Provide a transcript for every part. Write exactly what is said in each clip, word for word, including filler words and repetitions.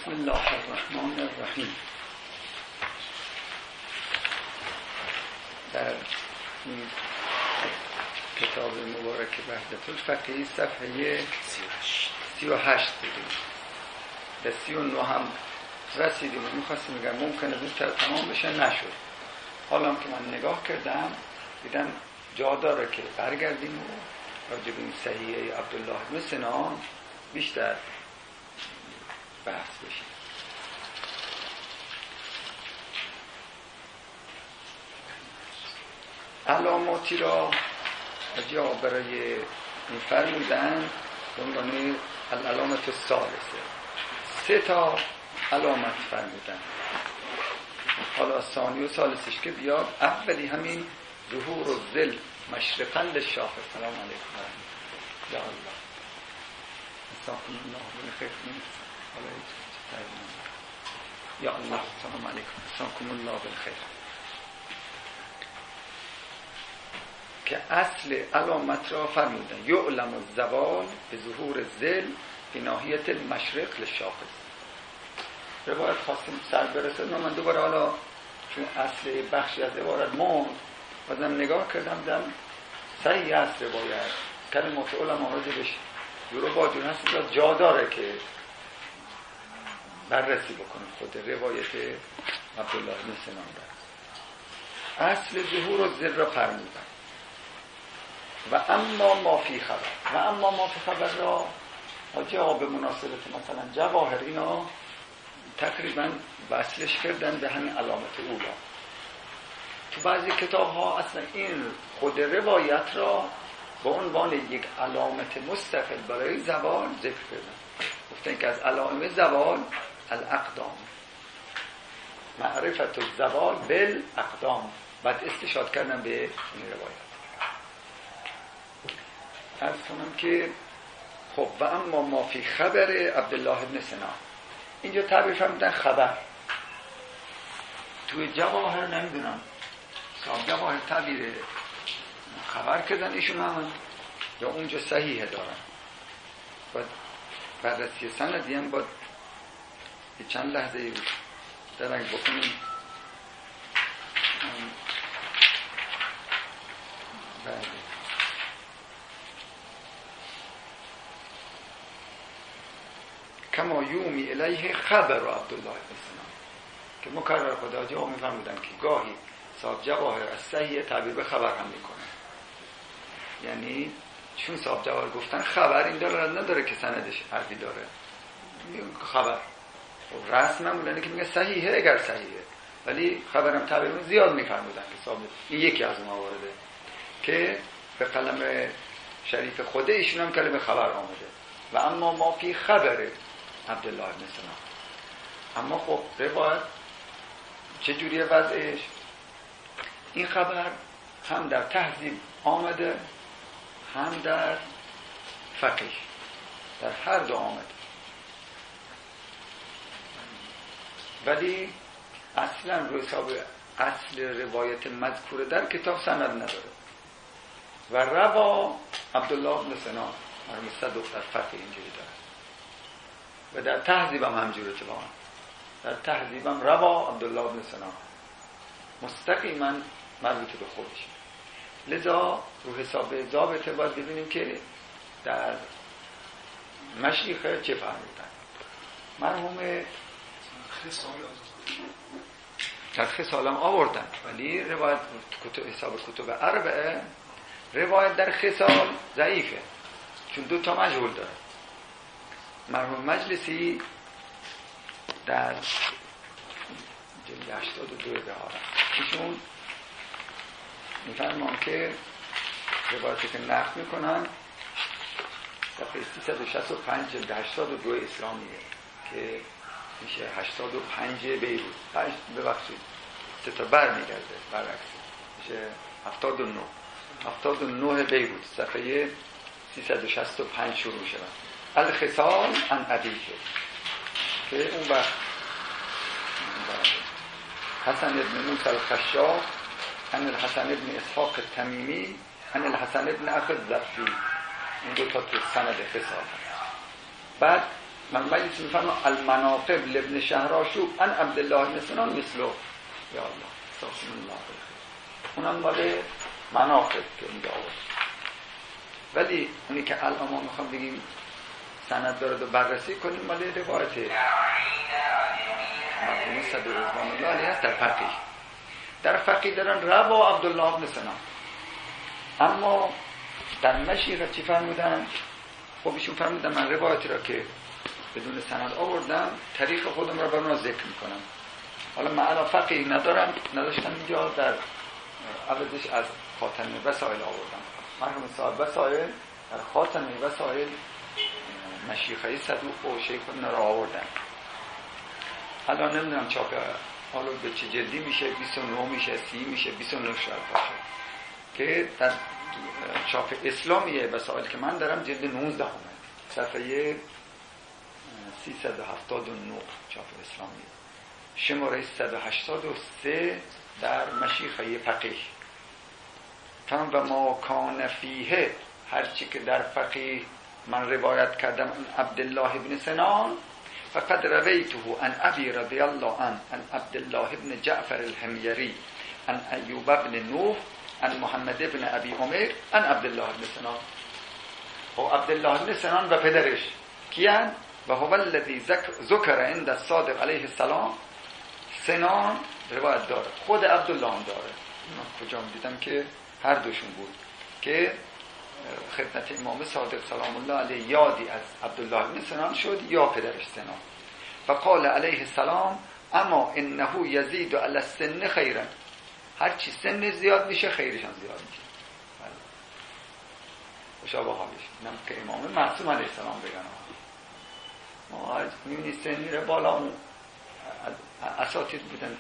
بسم الله الرحمن الرحیم. در این کتاب مبارک وحدت الفقیه صفحه سی و هشت بودیم، به سی و نه هم رسیدیم. میخواستیم میگم ممکنه زودتر تمام بشه، نشد. حالا که من نگاه کردم دیدم جا داره که برگردیم و راجع به این صحیحه عبدالله بن سنان بیشتر بحث بشه. علاماتی را جا برای این فرمودن به عنوان علامت الثالثه، سه تا علامت فرمودن. حالا ثانی و ثالثش که بیاد، اولی همین ظهور و ظل مشرقا للشاخص. سلام علیکم یا الله استغفر الله من خیر من یا الله سلام علیکم استغفر الله بالخیر. که اصل علامت را فرمودن یعلم الزوال به ظهور ظل به ناحیت المشرق للشاخص. روایت خواستیم سر برسه، من دوباره حالا چون اصل بخشی از عبارت ما بازم نگاه کردم دم صحیح است روایت، کلمات علما راجبش جورو با جور هست، جا داره که بررسی بکنیم خود روایت عبدالله بن سنان را. اصل ظهور و ظل را فرمودن و اما ما فی خبر، و اما ما فی خبر را جواب مناسبت مثلا جواهر اینا تقریبا وصلش کردن به همین علامت اولا. تو بعضی کتاب ها اصلا این خود روایت را به عنوان یک علامت مستقل برای زوال ذکر کردن. گفتن که از علائم زوال الاقدام، معرفت الزوال بالاقدام، بعد استشهاد کردن به این روایت. عرض کنم که خب و اما ما فی خبر عبدالله بن سنان، اینجا تعبیر فرمودن خبر. توی جواهر نمیدونم صاحب جواهر تعبیر خبر کردن ایشون هم یا اونجا صحیحه دارن. باید بررسی سندی هم باید چند لحظه درنگ بکنیم. بله کما یومی الیه خبر عبدالله بن سنان، که مکرر خدا جا میفرمودن که گاهی صاحب جواهر از صحیح تعبیر به خبر هم میکنه. یعنی چون صاحب جواهر گفتن خبر، این داره نداره که سندش حرفی داره، میگن خبر و رسم معمولا که میگه صحیحه اگر صحیحه، ولی خبرم تعبیر زیاد میفرمودن که صاحب این یکی از موارده که به قلم شریف خود ایشون هم کلمه خبر آمده. و اما ما فی خبر عبدالله بن سنان. اما خب روایت چه جوریه وضعش؟ این خبر هم در تهذیب آمده هم در فقه، در هر دو آمده، ولی اصلا روی حساب اصل روایت مذکوره در کتاب سند نداره. و روا عبدالله بن سنان مرموز در فقه اینجوری داره و در تهذیبم همجوره. اتفاقا در تهذیبم روا عبدالله بن سنان مستقیما مربوط به خودش. لذا رو حساب ضابطه باید ببینیم که در مشیخه چه فرمودن. مرحوم در خصالم آوردن، ولی روایت کتب حساب کتب اربعه روایت در خصال ضعیفه چون دو تا مجهول داره. مرحوم مجلسی در جلد هشتاد و دو بهارن ایشون میفرمان که روایتی که نقل میکنن صفحه سیصد و شصت و پنج جلد هشتاد و دو اسلامیه که میشه هشتاد و پنج بیروت، ببخشید سه تا بر میگرده برعکس میشه هفتاد و نه هفتاد و نه بیروت، صفحه سیصد و شصت و پنج شروع شد. الخصال عن ابیه که اون وقت حسن ابن موسی الخشاب عن الحسن ابن اسحاق التمیمی عن الحسن ابن اخی الضبی، این دو تا تو سند خصال. بعد من مجلس میفرما المناقب لابن شهراشوب ان عبدالله بن سنان مثلو. یا الله استغفر الله. اونم مال مناقب که اینجا آورد. ولی اونی که الان ما میخوام بگیم سند داره و بررسی کنیم مال روایت مرحوم صدر رضوان الله علیه هست در فقیه. در فقیه دارن روا عبدالله بن سنان، اما در مشیخه چی فرمودن؟ خب ایشون فرمودن من روایتی را که بدون سند آوردم تاریخ خودم را برای ذکر میکنم. حالا من الان فقیه ندارم، نداشتم اینجا، در عوضش از خاتمه وسائل آوردم. مرحوم صاحب وسائل در خاتمه وسائل مشیخه صدوق و شیخ را آوردن. الان نمیدونم چاپ حالا به چه جلدی میشه، بیست و نه میشه، سی میشه، بیست و نه شاید باشه که در چاپ اسلامیه وسائل که من دارم جلد نوزده همه صفحه سیصد و هفتاد و نه چاپ اسلامیه، شماره صد و هشتاد و سه در مشیخه فقیه. تمام و ما کان فیه، هرچی که در فقیه من روایت کردم عن عبدالله بن سنان فقد رویته عن ابی رضی الله عنه عن عبدالله بن جعفر الحمیری عن ایوب بن نوح عن محمد بن ابی عمر عن عبدالله بن سنان. و عبدالله بن سنان و پدرش کیان؟ و هو الذی ذکر عند الصادق علیه السلام. سنان روایت داره، خود عبدالله هم داره. من کجا دیدم که هر دوشون بود که خدمت امام صادق سلام الله علیه یادی از عبدالله بن سنان شد یا پدرش سنان. فقال علیه السلام اما انه یزید علی السن خیرا، هرچی سن زیاد میشه خیرش هم زیاد میشه. مشابه حالش اینم که امام معصوم علیه السلام بگن. ما میبینی سن میره بالا، اون اساتید بودن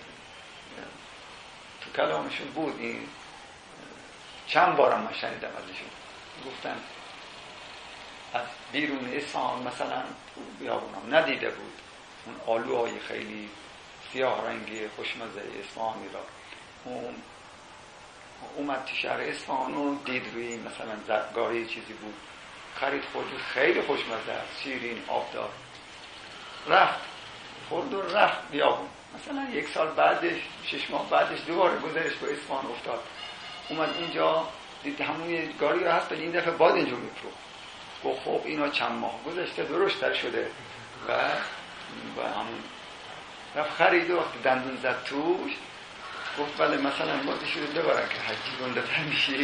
تو کلامشون بود، این چند بارم من شنیدم ازشون گفتن از بیرون اصفهان مثلا بیابونم ندیده بود اون آلوهای خیلی سیاه رنگی خوشمزه اصفهانی را. اون اومد تو شهر اصفهان و دید روی مثلا زرگاری چیزی بود، خرید خورد، خیلی خوشمزه است، شیرین آبدار. رفت خورد و رفت بیابون. مثلا یک سال بعدش، شش ماه بعدش دوباره گذرش به اصفهان افتاد، اومد اینجا دید همون گاری رو هست، این دفعه باد اینجور میفروخت. گفت خب اینا چند ماه گذشته درشتر شده و و همون رفت خرید و وقتی دندون زد توش گفت بله مثلا بازی شده ببارن که حجی گنده تر میشی.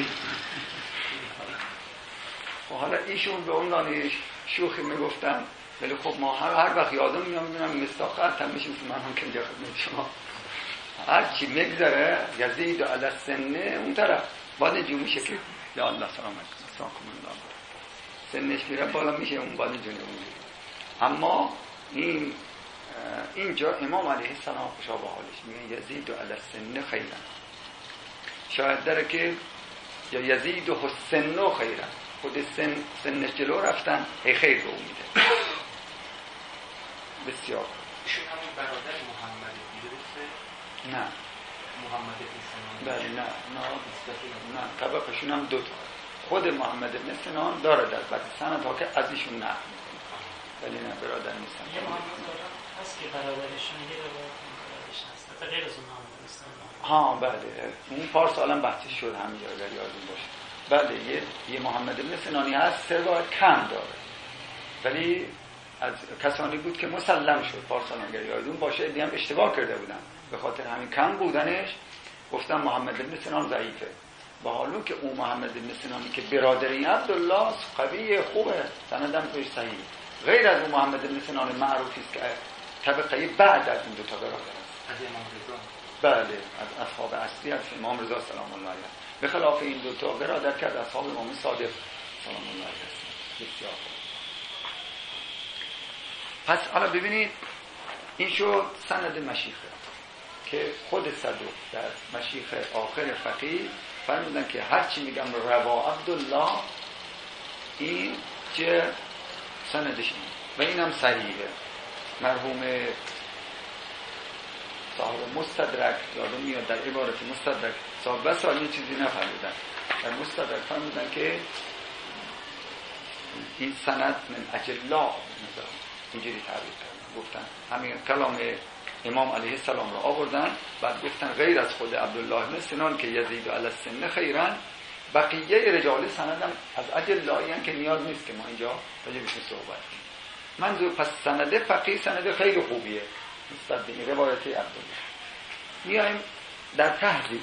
و حالا ایشون به عنوان شوخی میگفتن، ولی خب ما هر هر وقت یادم میام میبینم مستاخر هم میشیم که من هم که اینجا خدمت شما هر چی میگذره یزید علی السنه اون طرف بالا جو میشه که یا الله سلامت سلام الله سنش میره بالا میشه اون بالا جونه اون. اما این اینجا امام علیه السلام خوشا به حالش میگه یزید علی السن خیرا، شاید داره که یا یزید حسن خیرا، خود سن سنش جلو رفتن ای خیر رو میده. بسیار ایشون همون برادر محمد درسته؟ نه محمد بن سنان بله نه نه نه طبقشون هم دو تا. خود محمد بن سنان داره در بعضی سندها که از ایشون نقل میکنه، ولی نه برادر نیستن. یه محمد هست که برادرشون یه برادرش هست حتی غیر از اون محمد بن سنان. ها بله اون پارسالم بحثش شد همینجا اگر یادتون باشه. بله یه یه محمد بن سنانی هست سروایت کم داره، ولی از کسانی بود که مسلم شد پارسال اگر یادتون باشه. دیگه هم اشتباه کرده بودن، به خاطر همین کم بودنش گفتم محمد بن سنان ضعیفه. با حالا که اون محمد بن سنانی که برادری عبدالله قوی خوبه، سندم توش صحیح، غیر از اون محمد بن سنان معروفی است که طبقه بعد از این دو تا برادر است. از امام رضا. بله از اصحاب اصلی از امام رضا سلام الله علیه، به خلاف این دو تا برادر کرد اصحاب امام صادق سلام الله علیه. بسیار پس حالا ببینید این شد سند مشیخه که خود صدوق در مشیخه آخر فقیه فرمودن که هرچی میگم روا عبدالله این چه سندش این و اینم صحیحه. مرحوم صاحب مستدرک یادم میاد در عبارت مستدرک صاحب بس این چیزی نفرمودن، در مستدرک فرمودن که این سند من اجلا اینجوری تعبیر کردن، گفتن همین کلام امام علیه السلام رو آوردن، بعد گفتن غیر از خود عبدالله بن سنان که یزید علی السن خیرن، بقیه رجال سندم از اجل لایین که نیاز نیست که ما اینجا راجع بهش صحبت کنیم. منظور پس سند فقیه سند خیلی خوبیه نسبت به این روایت عبدالله. میایم در تهذیب.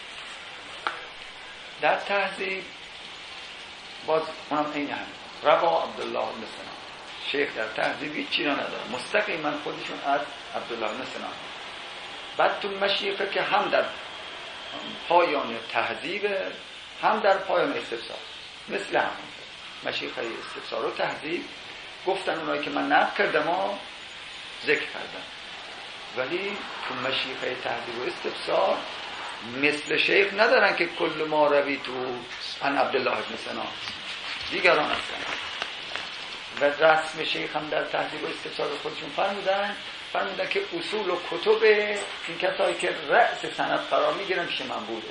در تهذیب باز اونم این هم روا عبدالله بن سنان، شیخ در تهذیب هیچ چیزی نداره، مستقیما خودشون از عبدالله بن سنان. بعد تو مشیخه که هم در پایان تهذیب هم در پایان استفسار، مثل هم مشیخه استفسار و تهذیب گفتن اونایی که من نقل کردم ها ذکر کردن، ولی تو مشیخه تهذیب و استفسار مثل شیخ ندارن که کل ما روی تو ان عبدالله بن سنان، دیگران هستن. و رسم شیخ هم در تهذیب و استفسار خودشون فرمودن فرمودن که اصول و کتب این کسایی که رأس سند قرار میگیرن پیش من بوده،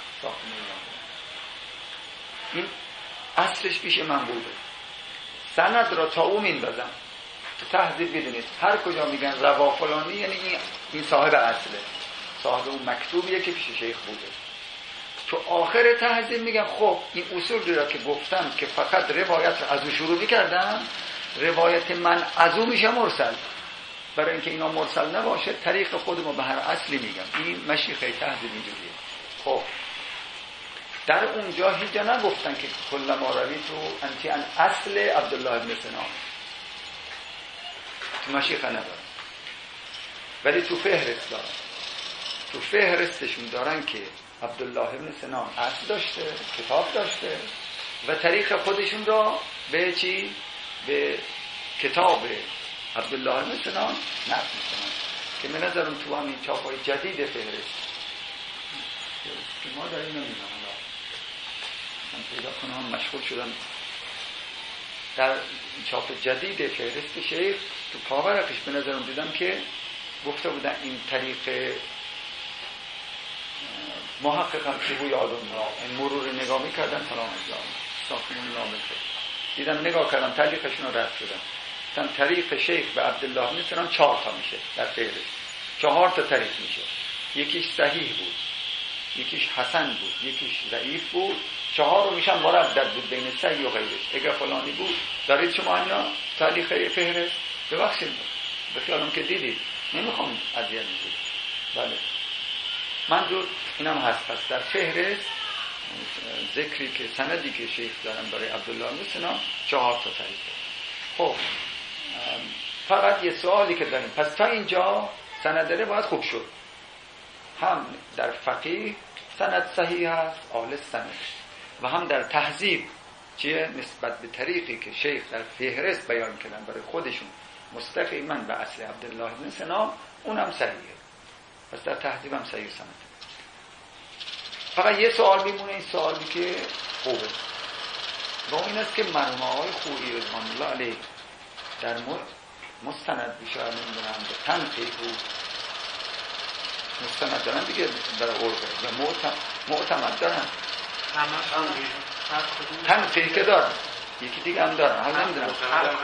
این اصلش پیش من بوده، سند را تا او میندازم. تو تهذیب بدونید هر کجا میگن روا فلانی یعنی این صاحب اصله، صاحب اون مکتوبیه که پیش شیخ بوده. تو آخر تهذیب میگن خب این اصول را که گفتم که فقط روایت را از او شروع میکردم، روایت من از او میشه مرسل، برای اینکه اینا مرسل نباشه طریق خودمو به هر اصلی میگم. این مشیخه تهذیب اینجوریه. خب در اونجا هیچ جا نگفتن که کل ما روی تو انتی ان اصل عبدالله بن سنان، تو مشیخه ندارن، ولی تو فهرست دارن. تو فهرستشون دارن که عبدالله بن سنان اصل داشته، کتاب داشته و طریق خودشون را به چی؟ به کتاب عبدالله بن سنان نقل میکنن که من نظرم تو همین چاپای جدید فهرست که ما داریم نمیدونم من پیدا کنم، مشغول شدم در چاپ جدید فهرست شیخ تو پاورقش به نظرم دیدم که گفته بودن این طریق محققم که بوی آدم را این مرور نگاه میکردن سلام اجلام ساختمون نامه دیدم نگاه کردم طریقشون رو رد شدم. گفتم طریق شیخ به عبدالله بن سنان چهار تا میشه در فهرست، چهار تا طریق میشه، یکیش صحیح بود، یکیش حسن بود، یکیش ضعیف بود، چهار رو میشن مردد بود بین صحیح و غیرش. اگر فلانی بود دارید شما اینا تعلیق فهرست ببخشید به خیالم که دیدید، نمیخوام اذیت میشید. بله منظور اینم هست. پس در فهرست ذکری که سندی که شیخ دارن برای عبدالله بن سنان چهار تا طریق. خب فقط یه سوالی که داریم، پس تا اینجا سند روایت خوب شد، هم در فقیه سند صحیح هست آل سند و هم در تهذیب چیه نسبت به طریقی که شیخ در فهرست بیان کردن برای خودشون مستقیما به اصل عبدالله بن سنان اونم صحیحه. پس در تهذیب هم صحیح سند. فقط یه سوال میمونه، این سوالی که خوبه و این است که مرحوم آقای خویی رضوان الله علیه در مستند بیشتر نمیدونم به تنقیح بود مستند دارن دیگه در عرقه یا معتمد دارن تنقیح که دارن یکی دیگه هم دارن حال نمیدونم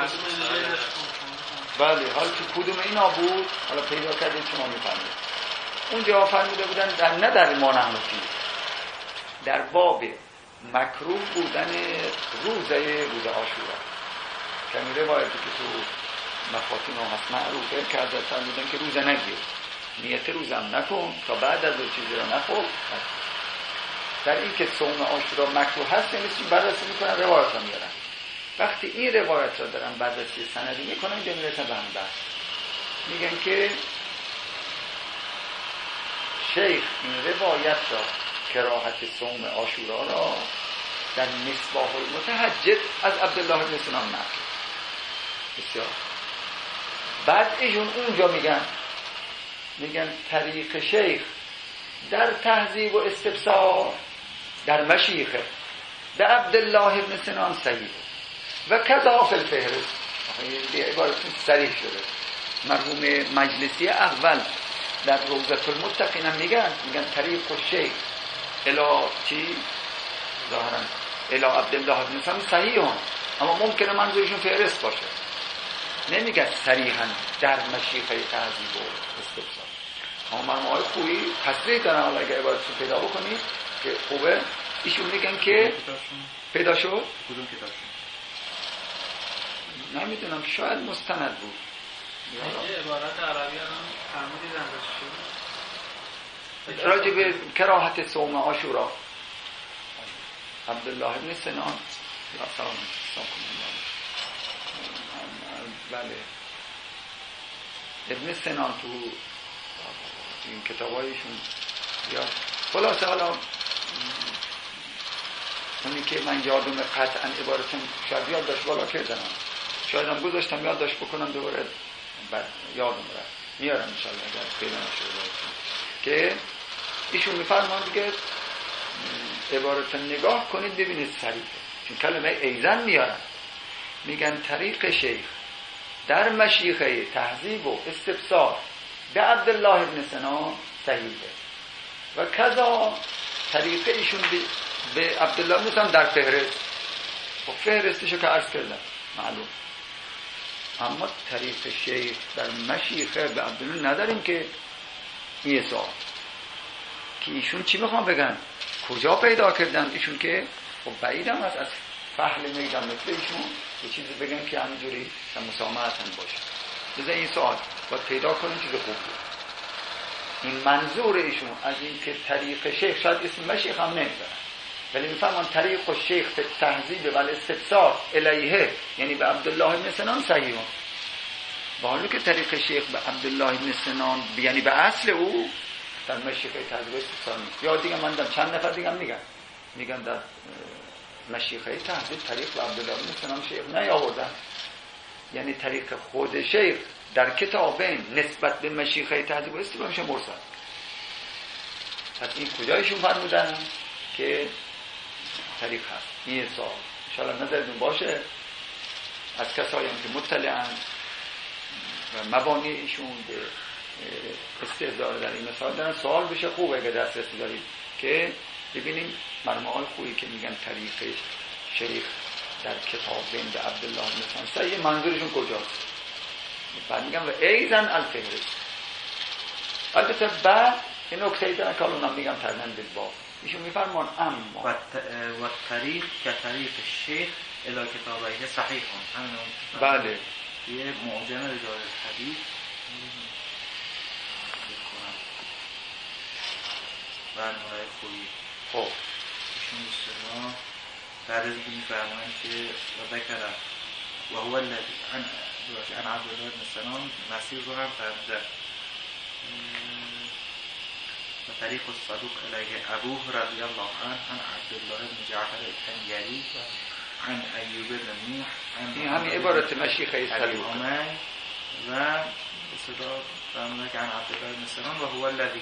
بله حال که کدوم اینا بود حالا پیدا کردید شما میفهمید. اونجا فرموده بودن در نه در ما نحنفی در باب مکروه بودن روزه روز عاشورا که این روایتی که تو مفاتین ها هست معروفه که حضرت فرمودن که روزه نگیر، نیت روزم نکن تا بعد از اون چیزی را نخور. در این که صوم عاشورا مکروه هست نمیستی بررسی میکنن روایت ها میارن. وقتی این روایت را دارن بررسی سندی میکنن اینجا میرسن به هم بحث، میگن که شیخ این روایت را کراهت صوم عاشورا را در مصباح المتهجد از عبدالله بن سنان نقل بسیار. بعد ایشون اونجا میگن میگن طریق شیخ در تهذیب و استفسار در مشیخه به عبدالله بن سنان صحیح و کذا فی الفهرست. یه عبارتون صریح شده. مرحوم مجلسی اول در روضة المتقین هم میگن میگن طریق شیخ الی چی؟ ظاهرا الی عبدالله بن سنان صحیح هم، اما ممکنه منظورشون فهرست باشه. نمیگه صریحا در مشیخه تعذیب و استفسار. اما مرموهای خویی تصریح دارن، حالا اگه عبارتشون پیدا بکنید که خوبه، ایشون میگن که پیدا شد کدوم کتابشون؟ نمیدونم، شاید مستند بود. یه عبارت عربی هم فرمودیدن داشت راجع به کراهت صوم عاشورا. عبدالله ابن سنان یا سلام بله ابن سنان تو این کتابایشون یا خلاصه حالا اونی که من یادم قطعا عبارتون شاید یاد داشت بالا کردم، شاید هم گذاشتم یاد داشت بکنم دوباره بعد یادم رفت میارم انشاءالله اگر پیدا نشده که ایشون میفرمان دیگه عبارت نگاه کنید ببینید صریحه، چون کلمه ایزن میارن میگن طریق شیخ در مشیخه تهذیب و استفسار به عبدالله ابن سنان صحیحه و کذا طریق ایشون به عبدالله ابن سنان در فهرست و فهرستشو که عرض کردم معلوم، اما طریق شیخ در مشیخه به عبدالله نداریم که این سوال که ایشون چی میخوام بگن کجا پیدا کردن ایشون که خب بعیدم هست از فحل میدم مثل ایشون یه چیزی بگن که همینجوری مسامحت هم باشه. بذار این سوال باید پیدا کنیم چیز خوب بود. این منظور ایشون از این که طریق شیخ، شاید اسم مشیخ هم نمیذارن ولی میفهمن طریق شیخ به تهذیب و استفسار الیه یعنی به عبدالله ابن سنان صحیحون، با حالی که طریق شیخ به عبدالله ابن سنان یعنی به اصل او در مشیخه تهذیب استفسار نیست. یا دیگه من دارم چند نفر دیگه میگن میگن در مشیخه تهذیب طریق به عبدالله ابن سنان شیخ نیاوردن، یعنی طریق خود شیخ در کتابین نسبت به مشیخه تهذیب استفسار میشه مرسل. پس این کجایشون فرمودن که طریق هست؟ این سوال انشاءالله نظرتون باشه از کسایی که مطلعن و مبانی ایشون به استحضار در این مثال دارن سوال بشه خوبه اگه دسترسی دارید که ببینیم مرموهای خوبی که میگن طریق شیخ در کتابین به عبدالله ابن سنان صحیح منظورشون کجاست. بعد میگن و ایزن الفهرست. البته بعد این نکته دارن که الان میگم ترنم بالباب ایشون میفرمان اما و طریق که طریق شیخ الی کتابه صحیح هم. بله یه معجم رجال حدیث و نوعی خوبی خب ایشون بسیار بعد از اینکه میفرمایند که و بکرم و هو الذی عن عن عبدالله ابن سنان مسیر رو هم فرموده و طریق الصدوق علیه ابوه رضی الله عنه عن عبدالله ابن جعفر الحنیری عن ایوب بن نوح این همین عبارت مشیخه صدوق و بصدا فرموده که عن عبدالله ابن سنان و هو الذی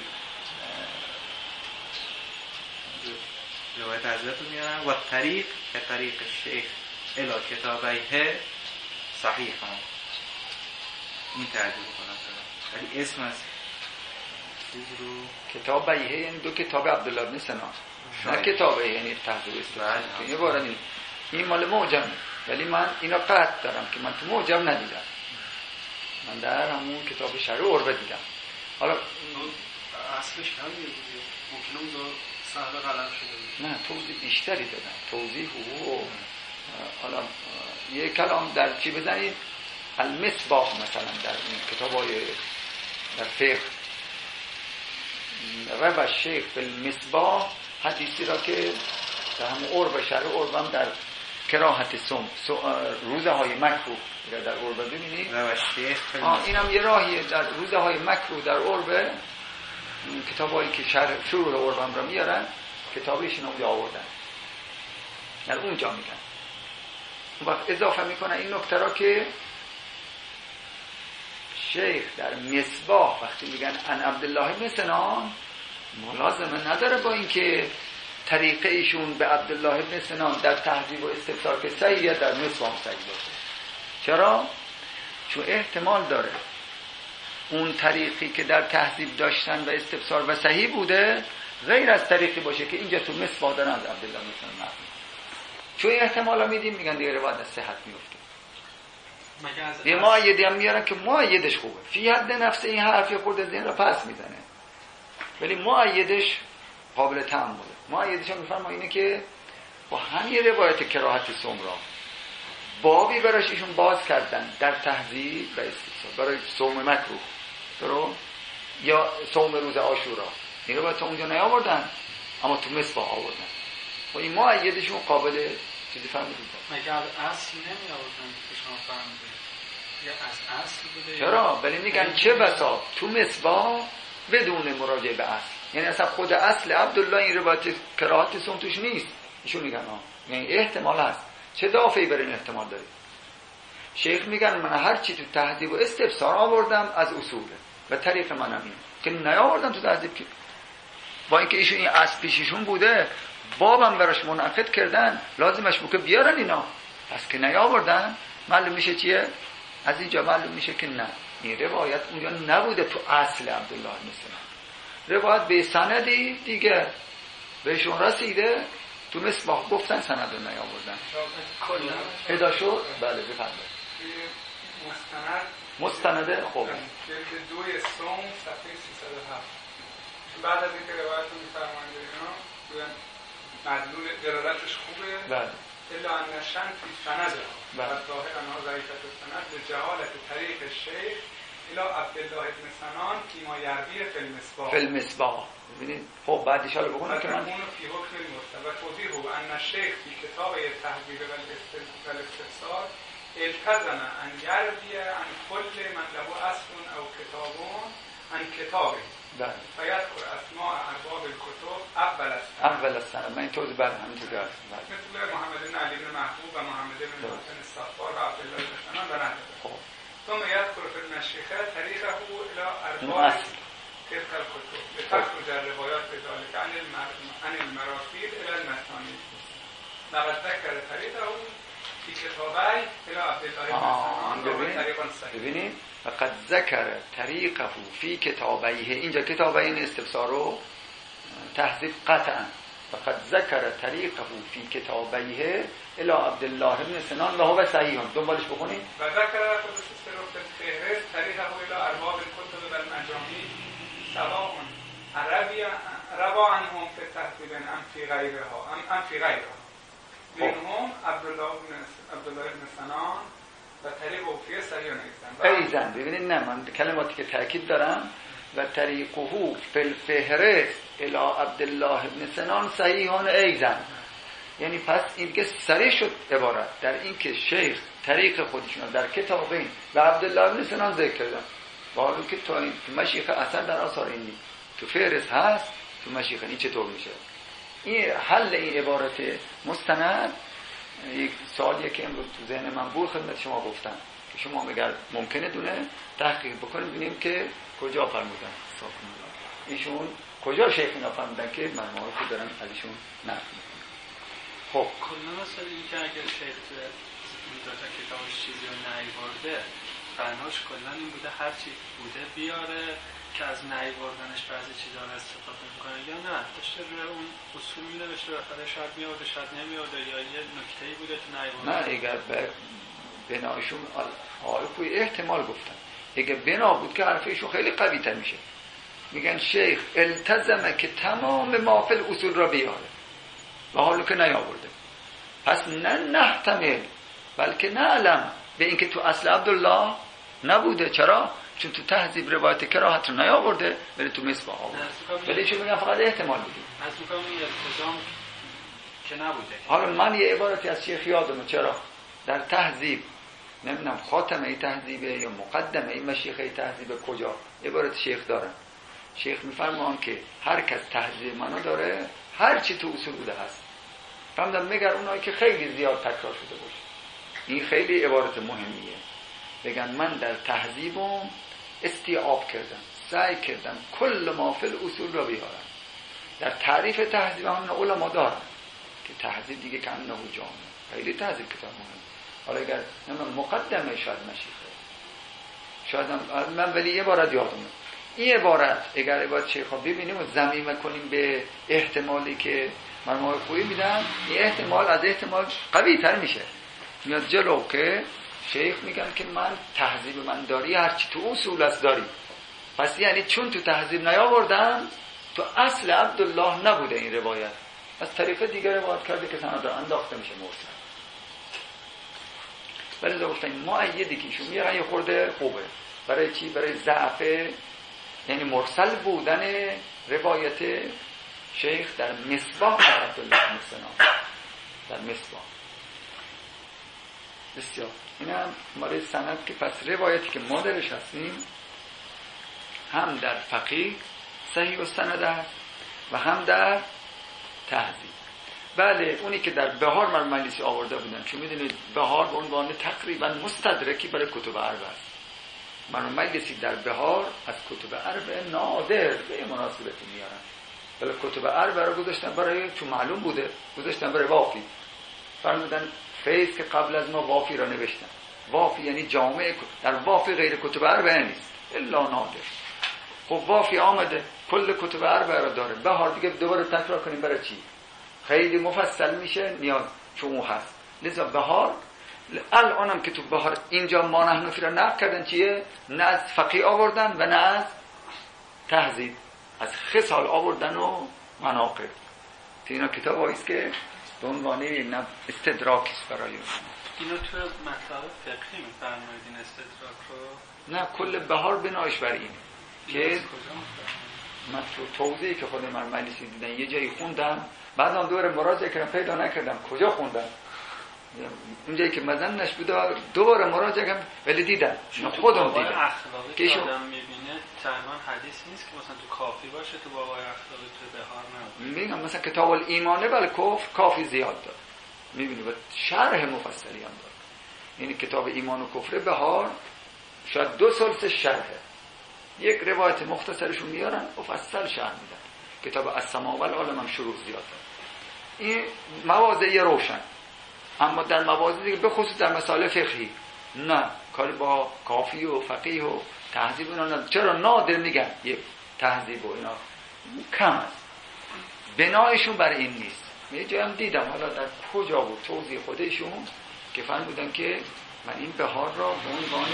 روایت حضرت رو میارن و طریق که طریق شیخ الی کتابه صحیح هم این تعدیل کنم ولی اسم از چیز رو کتاب بیهه یعنی دو کتاب عبدالله ابن سنان نه کتابه یعنی تحضیب استفاده این باره این این مال معجم ولی من اینا قطع دارم که من تو معجم ندیدم، من در همون کتاب شرح عربه دیدم. حالا اصلش همینه ممکنه اون دو سهل قلم شده نه توضیح بیشتری دادم توضیح و حالا یه کلام در چی بزنید المصباح مثلا در این کتابای در فقه روش شیخ بالمصباح حدیثی را که در همون عرب شرع عرب هم در کراهت سم روزه های مکروه در عرب ببینید روش شیخ این هم یه راهیه در روزه های مکروه در عرب کتابایی که شرع شروع عرب هم را میارن کتابیشون رو آوردن در اونجا میگن اون وقت اضافه میکنن این نکته را که شیخ در مصباح وقتی میگن ان عبدالله ابن سنان ملازمه نداره با اینکه طریقه ایشون به عبدالله ابن سنان در تهذیب و استفسار که صحیحه در مصباح صحیح باشه. چرا؟ چون احتمال داره اون طریقی که در تهذیب داشتن و استفسار و صحیح بوده غیر از طریقی باشه که اینجا تو مصباح دارن از عبدالله ابن سنان. چون احتمالا میدیم میگن دیگه روایت از صحت میفته مگه یه معیدی هم میارن که معیدش خوبه، فی حد نفس این حرفی خورده ذهن رو پس میزنه، ولی معیدش قابل تأمله. معیدش هم میفرما اینه که با همین روایت کراهت صوم را بابی براش ایشون باز کردن در تهذیب و استفسار برای صوم مکروه درو یا صوم روز عاشورا، این روایت اونجا نیاوردن اما تو مصباح آوردن و این معیدشون قابل چیزی فهمیدید. مگه از اصل نمی آوردن که شما فهمیدید یا از اصل بوده؟ چرا؟ ولی میگن چه بسا تو مصباح بدون مراجعه به اصل، یعنی اصلا خود اصل عبدالله این روایت کراهت صوم توش نیست، ایشون میگن ها، یعنی احتمال هست. چه دافعی برای این احتمال داره؟ شیخ میگن من هر چی تو تهذیب و استفسار آوردم از اصوله و طریق منم این که نیاوردم تو تهذیب، که با اینکه ایشون این اصل پیششون بوده بابم براش منعقد کردن، لازمش بود که بیارن اینا، پس که نیاوردن معلوم میشه چیه؟ از اینجا معلوم میشه که نه، این روایت اونجا نبوده تو اصل عبدالله مثلا، روایت به سندی دیگه بهشون رسیده، تو مصباح گفتن سند رو نیاوردن. پیدا شد؟ بله بفرمایید. مستند مستنده خوب جلد دوی صوم صفحه سیصد و هفت. بعد از اینکه روایت رو می‌فرمایند اینا میگن مدلول دلالتش خوبه، بله الا ان شن فی سند و بله ظاهر انها ضعیفه السند به جهالت طریق شیخ الی عبدالله ابن سنان فیما یروی فی المصباح. فی المصباح ببینید. خب بعد اشاره بکنم که من فی حکم المرسل و توضیح ان الشیخ فی کتاب تهذیب و الاستفسار التزم ان یروی عن کل من له اصل او کتابون عن کتابه بله فیذکر اسماء ارباب الکتب اول السند. اول السند من این توضیح بعد همینطور درست مثل محمد بن علی بن محبوب و محمد بن حسین الصفار و عبدالله بن سنان و نحوه. خب ثم يذكر في المشيخة تاريخه إلى أرباب تلك الكتب لتخرج الروايات بذلك عن عن المراسيل إلى المسانيد. لقد ذكر تاريخه في كتابي إلى عبد الله بن سنان و طریق صحیح. ببینید فقط ذکر طریقه فی کتابیه، اینجا کتابیه این استفسار رو تهذیب قطعا، فقط ذکر طریقه فی کتابیه الى عبدالله بن سنان و هو صحیح. دنبالش بخونید. و ذکر خود سستروف الفهرست طریقه الى ارباب الکتب و المجامع سواء عربی روا عنهم فی تهذیب ام فی غیرها ام فی غیرها منهم عبدالله بن عبدالله بن سنان و طریق اوفیه صحیح نیستن. ایزن ببینید نه من کلماتی که تاکید دارم و طریقه فی الفهرست الى عبدالله بن سنان صحیحان ایزن، یعنی پس این که سریع شد عبارت در این که شیخ طریق خودشون در کتابین و عبدالله بن سنان ذکر کردن، با حالی که تو این تو مشیخه اثر در آثار این نیست، تو فهرست هست، تو مشیخه این چطور میشه؟ این حل این عبارت مستند یک سوالیه که امروز تو ذهن من بود خدمت شما گفتم که شما اگر ممکنه دونه تحقیق بکنیم ببینیم که کجا فرمودن ایشون کجا شیخ اینا فرمودن که من معرفی دارن از ایشون نقل میکنم. خب کلا مثلا این که اگر شیخ این دو تا کتابش چیزی رو نیورده بناش کلا این بوده هر چی بوده بیاره که از نیوردنش بعضی چیزا رو استفاده میکنه یا نه داشته روی اون اصول مینوشته بخاطر شاید میورده شاید نمیورده یا یه نکته‌ای بوده تو نیورده. نه اگر به بناشون آلکوی احتمال گفتن اگر بنا بود که حرفشون خیلی قوی تر میشه. میگن شیخ التزمه که تمام مافل اصول را بیاره و حالا که نیاورده، پس نه نحتمل بلکه نعلم به اینکه تو اصل عبدالله نبوده. چرا؟ چون تو تهذیب روایت کراهت رو نیاورده ولی تو مصباح آورده، ولی چون میگن فقط احتمال بودیم از میگم این التزام که نبوده. حالا من یه عبارتی از شیخ یادمه، چرا در تهذیب نمیدونم خاتمه تهذیبه یا مقدمه این مشیخه تهذیب کجا عبارت شیخ دارن، شیخ میفرمان که هر کس تهذیب منو داره هر چی تو اصول بوده هست. فهمیدم مگر اونایی که خیلی زیاد تکرار شده باشه. این خیلی عبارت مهمیه. بگن من در تهذیبم استیعاب کردم، سعی کردم کل مافل اصول را بیارم. در تعریف تهذیب هم علما دارن که تهذیب دیگه که انه جامع، خیلی تهذیب کتاب مهم. حالا اگر مقدمه شاید مشیخه شاید هم من ولی یه عبارت یادمه، این عبارت اگر عبارت شیخ ها ببینیم و ضمیمه کنیم به احتمالی که مرموهای خوبی میدن، این احتمال از احتمال قوی تر میشه، میاد جلو که شیخ میگن که من تهذیب من داری هرچی تو اصول است داری. پس یعنی چون تو تهذیب نیاوردن تو اصل عبدالله نبوده این روایت، از طریق دیگر روایت کرده که سند انداخته میشه مرسل. ولی گفتن مؤیدی که ایشون میگن یه خورده خوبه. برای چی؟ برای ضعف، یعنی مرسل بودن روایت شیخ در مصباح عبدالله بن سنان، در مصباح. بسیار این هم مال سند که پس روایتی که ما درش هستیم هم در فقیه صحیح و سند است و هم در تهذیب. بله اونی که در بهار مرحوم مجلسی آورده بودن، چون میدونید بهار به عنوان تقریبا مستدرکی برای کتب اربع است. مرحوم مجلسی در بهار از کتب اربع نادر به مناسبتی میارن، ولی کتب اربع رو گذاشتن برای، چون معلوم بوده گذاشتن برای وافی. فرمودن فیض که قبل از ما وافی را نوشتن. وافی یعنی جامعه، در وافی غیر کتب اربع نیست الا نادر. خب وافی آمده کل کتب اربع را داره، بهار دیگه دوباره تکرار کنیم برای چی؟ خیلی مفصل میشه نیاز، چون اون هست. لذا بهار الانم که تو بهار اینجا ما نحن فی را نقل کردن چیه؟ نه از فقیه آوردن و نه از تهذیب، از خصال آوردن و مناقب. اینا کتاب هاییست که به عنوان نه استدراک است برای اون. اینو تو مطلب فقهی میفرمایید این استدراک رو؟ نه کل بهار بنایش بر این که من تو توضیحی که خود من مجلسی دیدن یه جایی خوندم، بعدم دوباره مراجعه کردم پیدا نکردم کجا خوندم، اونجایی که مزنش بوده دوباره مراجعه کردم ولی دیدم خودم دیدم اخلاقی که آدم میبینه تقریبا حدیث نیست که مثلا تو کافی باشه تو بابای اخلاقی تو بهار نه. میگم مثلا کتاب الایمانه ولی کفر کافی زیاد داره، میبینی و شرح مفصلی هم داره. یعنی کتاب ایمان و کفر بهار شاید دو سلسله شرحه، یک روایت مختصرشون میارن مفصل شرح میدن. کتاب السماء والعالم هم شروع زیاد داره. این مواضعی روشن، اما در مواضع دیگه به خصوص در مسائل فقهی نه کاری با کافی و فقیه و تهذیب اینا نه. چرا نادر میگن یک تهذیب و اینا کم است، بنایشون بر این نیست. یه جایی هم دیدم حالا در کجا بود توضیح خودشون که فرمودن که من این بهار را به عنوان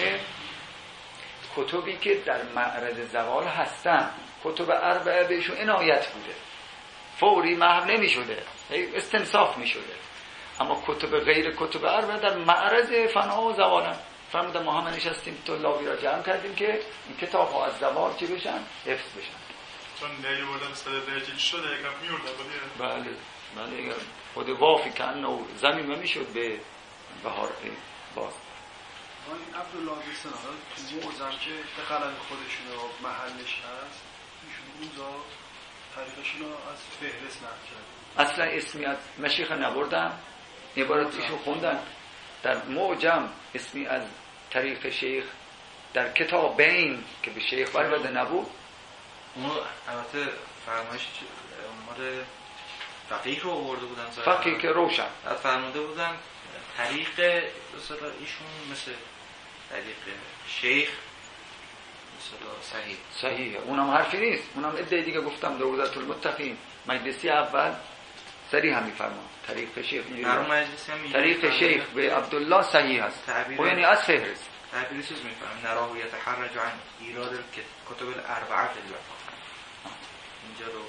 کتبی که در معرض زوال هستن، کتب اربعه بهشون عنایت بوده، فوری محو نمی شده، استنصاف می شده. اما کتب غیر کتب اربعه در معرض فنا و زوالن. فرمودن ما همه نشستیم طلابی را جمع کردیم که این کتاب ها از زوال چی بشن؟ حفظ بشن. چون نیلی بردم سده درجیل شده یکم میورده بودی؟ بله بله خود وافی کن و زمین نمیشد به بهار باز. این عبدالله بن سنان تو موزم که دخلن خودشون رو محلش هست ایشون اونجا طریقشون رو از فهرست نقل کرد. اصلا اسمی از مشیخ نبردن، عبارتشون خوندن. در معجم اسمی از طریق شیخ در کتاب بین که به شیخ برده نبود. اونو البته فرمایش مال فقیه رو آورده بودن، فقیه که روشن فرموده بودن طریق مثلا ایشون مثل طریق شیخ مثلا صحیح صحیحه، اونم حرفی نیست. اونم ادعای دیگه گفتم روضة المتقین مجلسی اول صریح هم میفرمان طریق شیخ طریق شیخ به عبدالله صحیح هست و یعنی از فهرست تعبیر چیز میفرمان نراه یتحرج عن ایراد کتب الاربعه فی الوفا. اینجا رو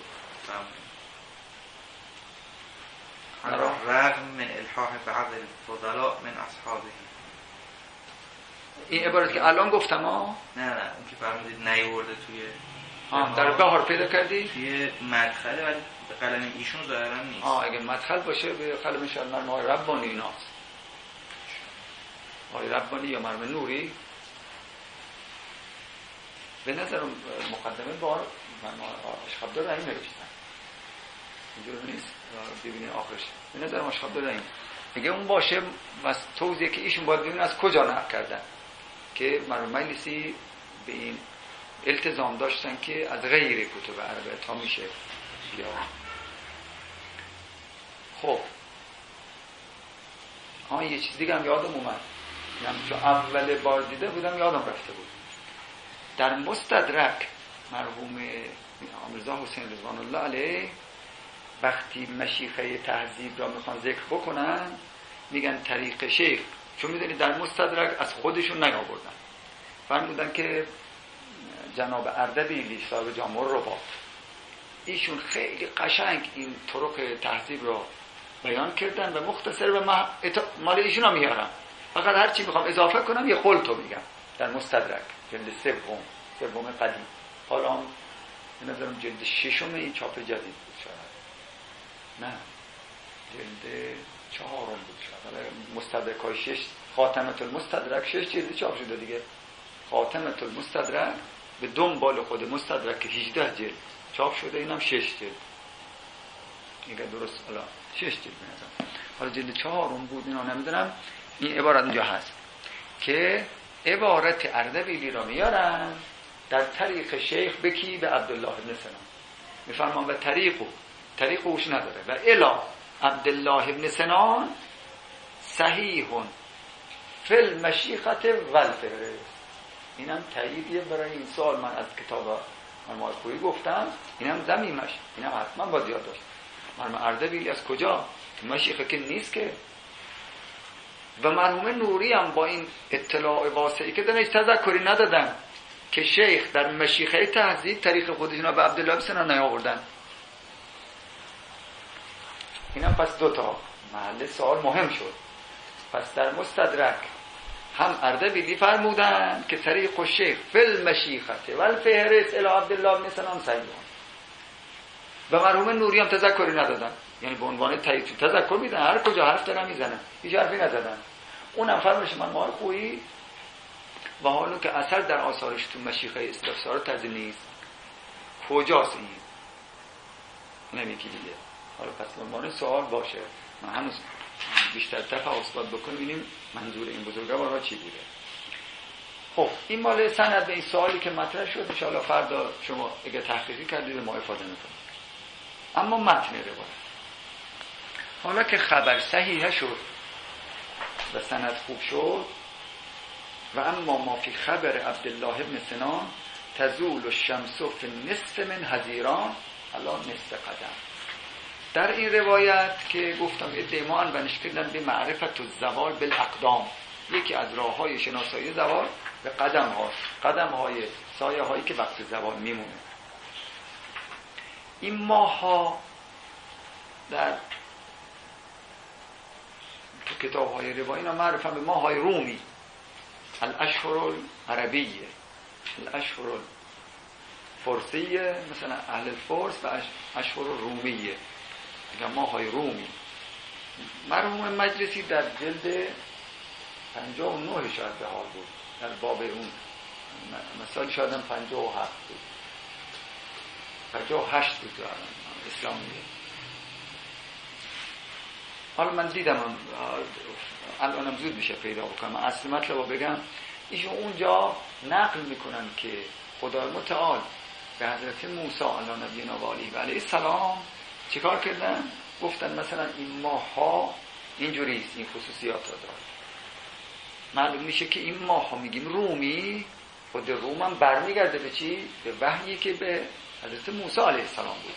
فهم رغم من الحاح بعض الفضلاء من اصحابه. این عبارت که الان گفتم ها نه نه اون که فرمودید نیورده توی آه در بهار پیدا کردی توی مدخله ولی به قلم ایشون ظاهرا نیست. آه اگه مدخل باشه به قلم شاید مرحوم آقای ربانی ایناست، آقای ربانی یا مرحوم نوری. به نظر مقدمه بار مرحوم اشخابدار رحیم نوشتن، اینجور نیست ببینید آخرش. به نظر اشخابدار رحیم میگه اون باشه و توضیحی که ایشون باید ببینن از کجا نقل کردن که مرحوم مجلسی به این التزام داشتن که از غیر کتب اربعه تا میشه یا خب. آن یه چیز دیگه هم یادم اومد، یعنی چون اول بار دیده بودم یادم رفته بود. در مستدرک مرحوم میرزا حسین رضوان الله علیه وقتی مشیخه تهذیب را میخوان ذکر بکنن میگن طریق شیخ چون میدونید در مستدرک از خودشون نیاوردن، فرمودن که جناب اردبیلی صاحب جامع الرباط ایشون خیلی قشنگ این طرق تهذیب رو بیان کردن و مختصر و مح... مال ایشون رو میارم، فقط هر چی میخوام اضافه کنم یه خلطو میگم در مستدرک جلد سوم سوم قدیم. حالا هم نظرم جلد ششم این چاپ جدید بود شاید، نه جلد چهارم بود شاید. حالا مستدرک های شش، خاتمه المستدرک شش جلد چاپ شده دیگه. خاتمه المستدرک به دنبال خود مستدرک که هجده جلد چاپ شده، اینم شش جلد. اینکه درست حالا شش جلد بنظرم. حالا جلد چهارم بود اینا نمیدونم. این عبارت اینجا هست که عبارت اردبیلی را میارن در طریق شیخ بکی به عبدالله ابن سنان میفرمان و طریقو طریقو اوش نداره و الا عبدالله ابن سنان صحیحون فی المشیخت والفهرست. اینم تاییدیه برای این سوال. من از کتاب مرموم خویی گفتم اینم زمیمش، اینم حتما باید یاد داشت. مرموم اردبیلی از کجا؟ مشیخه که نیست که. و مرحوم نوری هم با این اطلاع واسعی که دنش تذکری ندادن که شیخ در مشیخه تهذیب طریق خودشون به عبدالله ابن سنان نیاوردن. اینم پس دوتا محل سوال مهم شد. پس در مستدرک هم اردبیلی فرمودن که طریق شیخ فی المشیخه والفهرست الی عبدالله ابن سنان صحیح، و مرحوم نوری هم تذکری ندادن، یعنی به عنوان تایید تذکر میدن، هر کجا حرف دارن میزنن، هیچ حرفی نزدن. اونم فرمایش من مال خویی و حالا که اثر در آثارش تو مشیخه استفسار تازه نیست، کجاست این؟ نمیگی دیگه. حالا پس به عنوان سوال باشه، من هنوز بیشتر تفاوت باید بکنیم ببینیم منظور این بزرگوارا چی بوده. خب این مال سند به این سوالی که مطرح شد، ان شاءالله فردا شما اگه تحقیقی کردید ما افاده میکنیم. اما متن روایت حالا که خبر صحیح شد و سند خوب شد، و اما ما فی خبر عبدالله ابن سنان تزول الشمس فی نصف من حزیران علی نصف قدم. در این روایت که گفتم ادعا بنش کردن به معرفت الزوال بالاقدام، یکی از راه‌های شناسایی زوال به قدم ها، قدم های سایه هایی که وقت زوال میمونه. این ماه ها در تو کتاب های روایی اینا معرفن به ماه های رومی، الاشهر العربیه، الاشهر الفرسیه مثلا اهل الفرس و اشهر رومیه، میگن ماه های رومی. مرحوم مجلسی در جلد پنجاه و نه شاید به حال بود، در باب اون مثال شاید هم پنجاه و هفت بود، پنجاه و هشت بود در اسلامیه. حالا من دیدم الانم زود میشه پیدا بکنم، اصل مطلب رو بگم. ایشون اونجا نقل میکنن که خدای متعال به حضرت موسی علی نبینا و علیه و علیه السلام چیکار کردن؟ گفتن مثلا این ماه ها اینجوریست، این خصوصیات رو داره. معلوم میشه که این ماه ها میگیم رومی، خود روم هم برمیگرده به چی؟ به وحیی که به حضرت موسی علیه السلام بوده.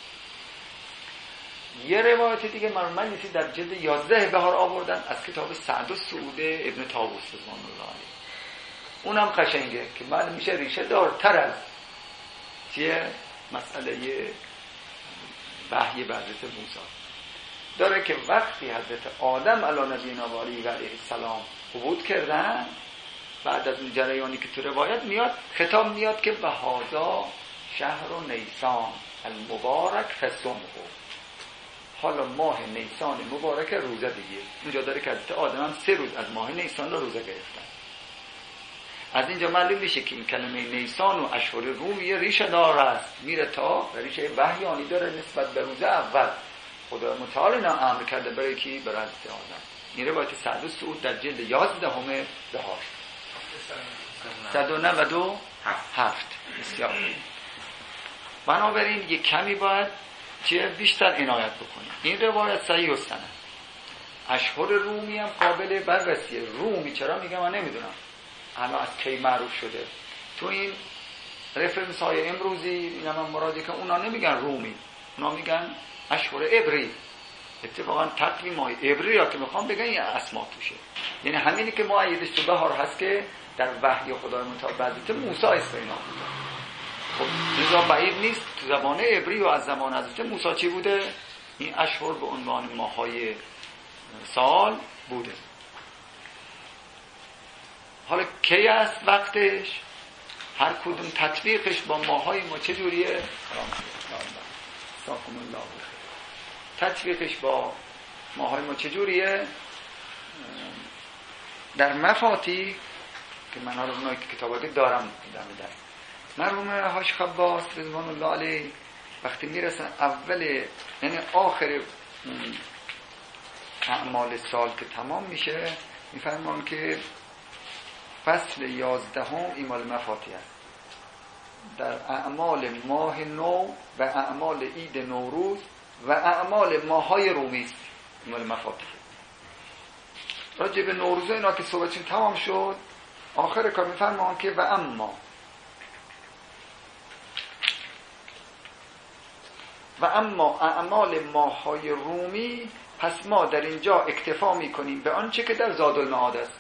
یه روایت دیگه مرموم نیستی در جلد یازده بهار آوردن از کتاب سعد السعوده ابن طاووس رضوان الله علیه. اونم قشنگه که معلوم میشه ریشه دارتر از چیه؟ مسئله وحی به حضرت موسی داره که وقتی حضرت آدم علی نبینا و علیه و علیه السلام قبول کردن، بعد از اون جریانی که تو روایت میاد خطاب میاد که بهذا شهر و نیسان المبارک فصمه، حالا ماه نیسان مبارک روزه دیگه. اونجا داره که حضرت آدم هم سه روز از ماه نیسان رو روزه گرفتن. از اینجا معلوم میشه که این کلمه نیسان و اشهر رومی ریشه دار است، میره تا ریشه وحیانی داره نسبت به روزه اول. خدا متعال اینا امر کرده برای کی؟ برای حضرت آدم. این روایت سعد السعود در جلد یازدهم بهار صد و نود و هفت. بسیار بنابراین یک کمی باید چه بیشتر عنایت بکنیم. این روایت صحیح و سند. اشهر رومی هم قابل بررسیه. رومی چرا میگم من نمیدونم الان از کی معروف شده. تو این رفرنس های امروزی اینا من مرادی که اونا نمیگن رومی، اونا میگن اشهر عبری. اتفاقا تقویم های عبری را که میخوام بگن این اسما توشه. یعنی همینی که مؤیدش تو بهار هست که در وحی خدای متعال موسی استینا بوده. خب لذا بعید نیست تو زمان عبری و از زمان حضرت موسی چی بوده؟ این اشهر به عنوان ماهای سال بوده. حالا کی است وقتش؟ هر کدوم تطبیقش با ماهای ما چجوریه؟ ساکم الله بخیر. تطبیقش با ماهای ما چجوریه؟ در مفاتی که من حالا اونایی که کتاباتی دارم در در مرحوم حاج خباس رضوان الله علیه وقتی میرسن اول یعنی آخر اعمال سال که تمام میشه میفرمان که فصل یازدهم این مال مفاتی است. در اعمال ماه نو و اعمال عید نوروز و اعمال ماهای رومی است این مال مفاتی. راجع به نوروز اینا که صحبتشون تمام شد آخر کار میفرمان که و اما و اما اعمال ماهای رومی پس ما در اینجا اکتفا میکنیم به آنچه که در زادالمعاد است.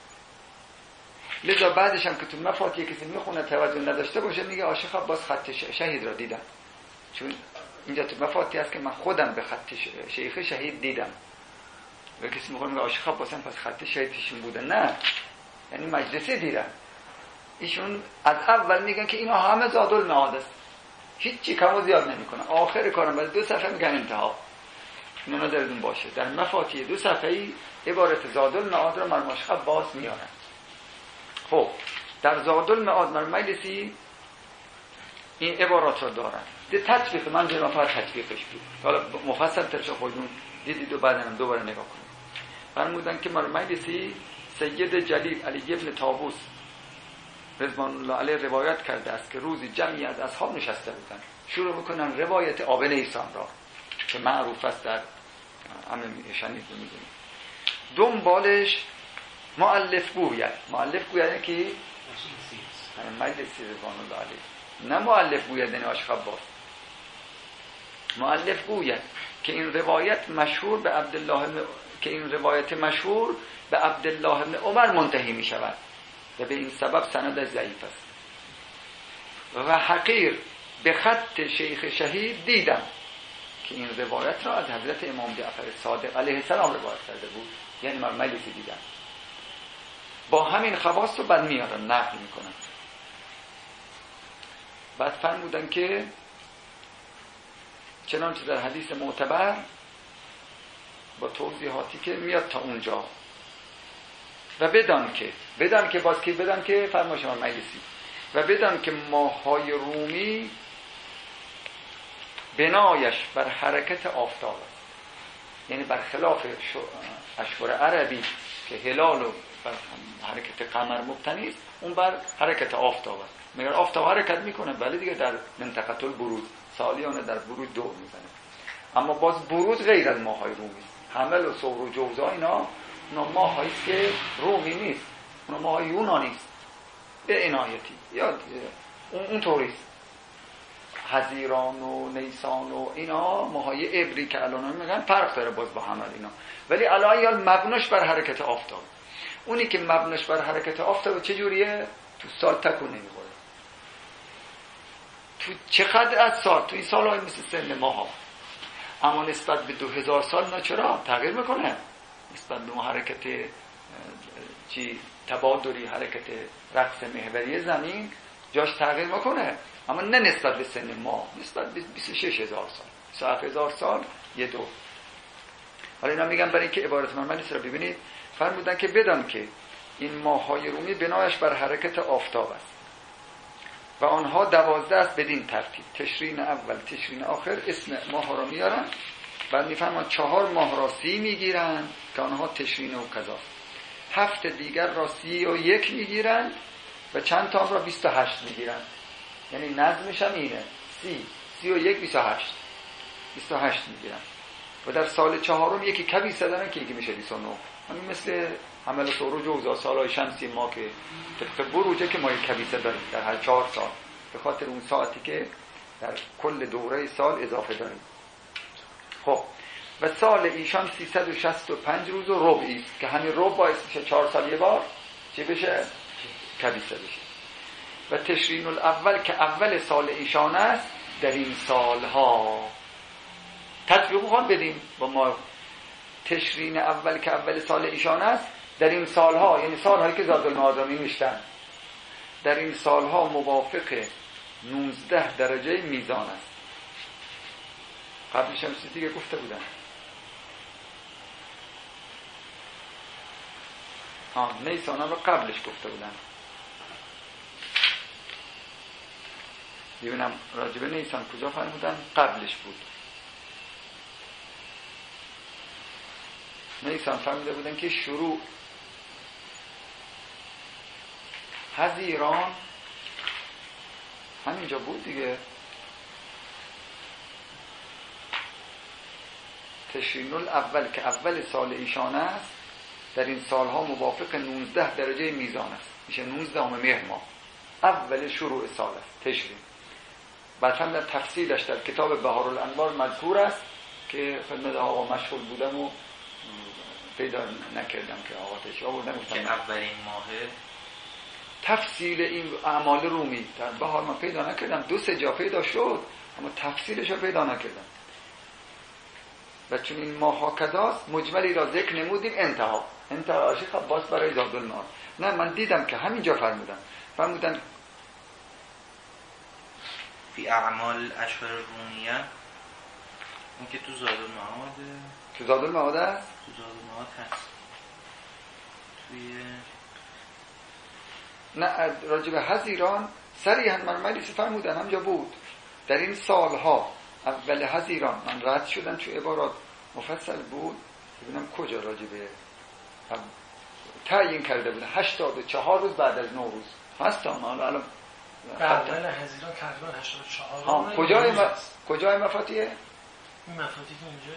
لذا بعدش هم که تو مفاتی کسی میخونه توجه نداشته باشه میگه عاشق عباس خط شهید را دیدم، چون اینجا تو مفاتی هست که من خودم به خط شیخ شهید دیدم. و کسی میخونه میگه عاشق عباس هم پس خط شهیدشون بوده، نه، یعنی مجلسی دیدم. ایشون از اول میگن که اینا همه زادالمعاد است، هیچی کم و زیاد نمیکنه. آخر کارم بعد دو صفحه میگن انتها. اینو نظرتون باشه در مفاتی دو صفحه‌ای عبارت زادالمعاد را مرحوم عاشق عباس میارن. خب در زادالمعاد مرحوم مجلسی این عبارات را دارن. ده تطبیق من جلو فقط تطبیقش بود، حالا مفصل ترش خودمون دیدید و بعدم دوباره نگاه کنید. فرمودن که مرحوم مجلسی سید جلیل علی ابن طاووس رضوان الله علیه روایت کرده است که روزی جمعی از اصحاب نشسته بودند، شروع میکنن روایت آب نیسان را که معروف است در همه شنید رو میدونید. دنبالش مؤلف گوید، مؤلف گوید که مجلسی رضوان الله علیه، نه مؤلف گوید یعنی عاشق عباس. مؤلف گوید که این روایت مشهور به عبدالله که این روایت مشهور به عبدالله بن عمر منتهی می شود و به این سبب سند ضعیف است. و حقیر به خط شیخ شهید دیدم که این روایت را از حضرت امام جعفر صادق علیه السلام روایت کرده بود، یعنی من مجلسی دیدم. با همین خواص رو بعد میارن نقل میکنن. بعد فرمودن که چنانچه در حدیث معتبر با توضیحاتی که میاد تا اونجا و بدان که بدان که باز که بدان که فرمایش من مجلسی و بدان که ماهای رومی بنایش بر حرکت آفتاب است، یعنی برخلاف اشهر عربی که هلال و بر حرکت قمر مبتنی است، اون بر حرکت آفتاب است. مگر آفتاب حرکت میکنه؟ بله دیگه، در منطقه البروج سالیانه در بروج دور میزنه، اما باز بروج غیر از ماهای رومی است. حمل و ثور و جوزا اینا اونا ماهایی است که رومی نیست، اونا ماهای یونانی است به عنایتی، یا اون طوری است. حزیران و نیسان و اینا ماهای عبری که الان میگن فرق داره باز با حمل اینا، ولی علایال مبناش بر حرکت آفتاب. اونی که مبناش بر حرکت آفتاب چجوریه؟ تو سال تکون نمیخوره. تو چقدر از سال؟ تو این سال های مثل سن ماها، اما نسبت به دو هزار سال نه چرا؟ تغییر میکنه. نسبت به حرکت چی تبادری، حرکت رقص محوری زمین جاش تغییر میکنه، اما نه نسبت به سن ما، نسبت به بیست و شش هزار سال، بیست و هفت هزار سال یه دو. حالا اینا میگم برای اینکه عبارت من رو ببینید. فرمودن که بدان که این ماهای رومی بنایش بر حرکت آفتاب است و آنها دوازده است بدین ترتیب: تشرین اول، تشرین آخر. اسم ماه را میارن، بعد میفهمن چهار ماه را سی میگیرن که آنها تشرین و کذاست، هفت دیگر را سی و یک میگیرن و چند تا را بیست و هشت میگیرن. یعنی نظمش هم اینه: سی، سی و یک، بیست و هشت، بیست و هشت میگیرن. و در سال چهارم یکی کبیسه دارن که یکی میشه بیست و نه. همین مثل حمل ثور و جوزا سالهای شمسی ما که طبق بروجه که ما یک کبیسه داریم در هر چهار سال، به خاطر اون ساعتی که در کل دوره سال اضافه داریم. خب و سال ایشان سیصد و شصت و پنج روز و ربعی است که همین ربع باعث میشه چهار سال یه بار چه بشه؟ کبیسه بشه. و تشرین الاول که اول سال ایشان است در این سالها تطبیق میخوان بدیم با ما. تشرین اول که اول سال ایشان است در این سالها، یعنی سالهایی که زادالمعاد را می‌نوشتن، در این سالها موافق نوزده درجه میزان است. قبلش هم چیز دیگه گفته بودن. ها نیسان هم قبلش گفته بودن. ببینم راجبه نیسان کجا فرمودن؟ قبلش بود. نیسان فرموده بودن که شروع حزیران همینجا بود دیگه. تشرین الاول که اول سال ایشان است در این سالها موافق نوزده درجه میزان است، میشه نوزده همه مهر ماه، اول شروع سال است تشرین. بعد هم در تفصیلش در کتاب بهارالانوار مذکور است که خدمت آقا مشغول بودم و پیدا نکردم که آقا تشریح آوردن که اولین ماه تفصیل این اعمال رومی در بهار من پیدا نکردم. دو سه جا پیدا شد اما تفصیلش رو پیدا نکردم. و چون این ماه ها کداست مجملی را ذکر نمودیم انتها انتها شیخ عباس برای زادالمعاد. نه من دیدم که همینجا فرمودن فرمودن فی اعمال اشهر رومیه، اون که تو زادالمعاد تو زادالمعاد است، تو زادالمعاد هست توی نه راجب حزیران صریحاً مرملی فرمودن همجا بود در این سالها اول حزیران. من رد شدم چون عبارات مفصل بود ببینم کجا راجبه تعیین کرده بودن. هشتاد و چهار روز بعد از نوروز هست هم الان اول حزیران تقریبا هشتاد و چهار. ها کجای م... کجای مفاتیحه؟ این مفاتیح اینجا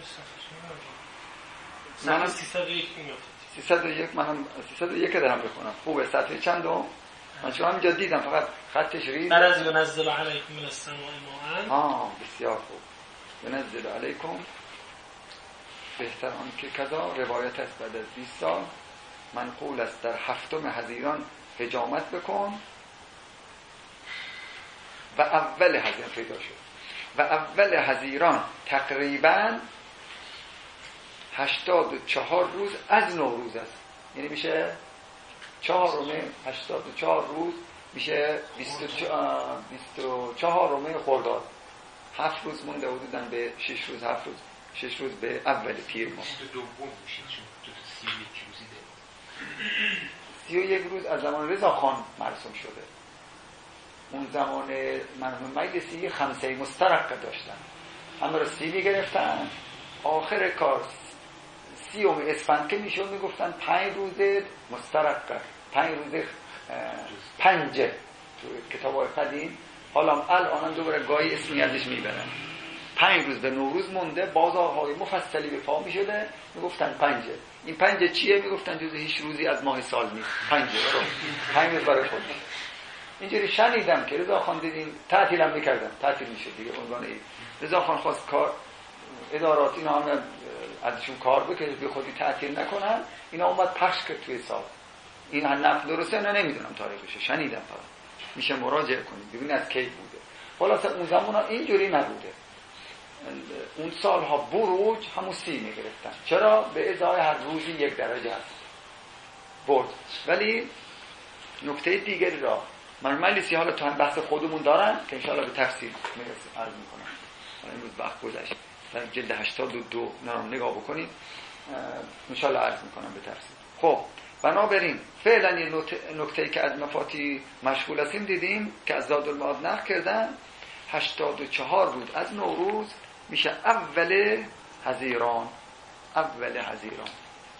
صفحه من سیصد و یک میاد. سیصد و یک منم سیصد و یک دارم بخونم. خوبه صفحه چندم؟ من چون همینجا دیدم فقط خطش ریز. بر از ینزل علیکم من السماء ماء. ها بسیار خوب. ینزل علیکم بهتر آن که کذا روایت است بعد از بیست سال منقول است در هفتم حزیران حجامت بکن و اول حزیران پیدا شد و اول حزیران تقریبا هشتاد و چهار روز از نوروز است، یعنی میشه چهارمه هشتاد و چهار روز میشه بیست و چهارمه خرداد. هفت روز مونده حدوداً به شش روز هفت روز شش روز به اول پیر ماه. سی و یک روز از زمان رضا خان مرسوم شده. اون زمان مرحوم مجلسی خمسه مسترقه داشتن، همه رو سی میگرفتن. آخر کار سیوم اسفند که میشون میگفتن پنج روز مسترقه، پنج روز پنجه تو کتاب‌های قدیم. حالا الان دوباره گاهی اسمی ازش میبرن. پنج روز به نوروز مونده، بازارهای مفصلی به پا میشده، میگفتن پنجه. این پنجه چیه؟ میگفتن جز هیچ روزی از ماه سال نیست. پنجه برو پنج روز برای خود. اینجوری شنیدم که رضا خان دیدین تعطیل هم میکردن، تعطیل میشه دیگه عنوان این. رضا خان خواست کار ادارات اینا هم ازشون کار بکنه به خودی تعطیل نکنن، اینا اومد پخش کرد توی سال. این نقل درسته نه نمیدونم تاریخش، شنیدم فقط. میشه مراجعه کنید ببین از کی بوده. خلاصه اون زمان ها اینجوری نبوده. اون سالها بروج همون سی میگرفتن. چرا؟ به ازای هر روزی یک درجه هست برد. ولی نکته دیگری را من مجلسی حالا تو هم بحث خودمون دارن که انشاءالله به تفصیل میرسه عرض میکنم. امروز وقت گذشت در جلد هشتاد و دو نرم نگاه بکنید انشاءالله عرض میکنم به تفصیل. خب بنابراین فعلا این نکته‌ای که از مفاتی مشغول هستیم دیدیم که از زادالمعاد نقل کردن هشتاد و چهار روز از نوروز میشه اول حزیران. اول حزیران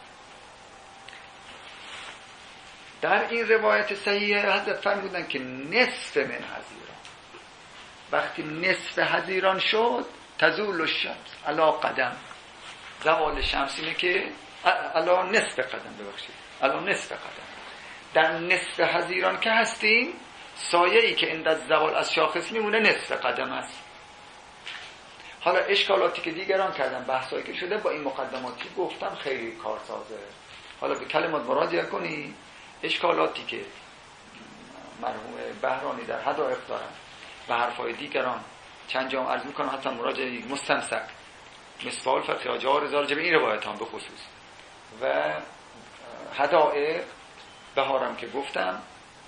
در این روایت صحیح حضرت فرمودن که نصف من حزیران، وقتی نصف حزیران شد تزول الشمس علا قدم، زوال شمس اینه که علا نصف قدم، ببخشید علا نصف قدم. در نصف حزیران که هستیم سایه‌ای که اند از زوال از شاخص میمونه نصف قدم است. حالا اشکالاتی که دیگران کردن، بحثایی که شده با این مقدماتی گفتم خیلی کارسازه. حالا به کلمات مراجعه کنی. اشکالاتی که مرحوم بهرانی در هدایق دارن و حرفای دیگران چند جام عرض میکنم، حتی مراجعه مستمسک مثال فتح جار زار جب این روایت هم به خصوص و هدایق بهارم که گفتم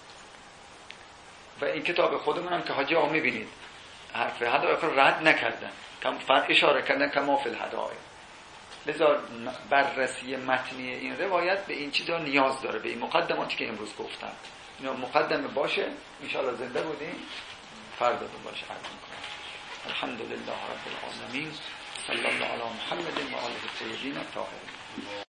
و این کتاب خودمونم که حاجی ها میبینید حرف هدایق رو رد نکردن، کم اشاره کردن کما فی الهدایق. لذا بررسی متنی این روایت به این چیزا نیاز داره، به این مقدماتی که امروز گفتم. اینا مقدمه باشه، انشاءالله زنده بودیم فردا باشه عرض میکنم. الحمدلله رب العالمین، صلی الله علی محمد و آله الطیبین الطاهرین.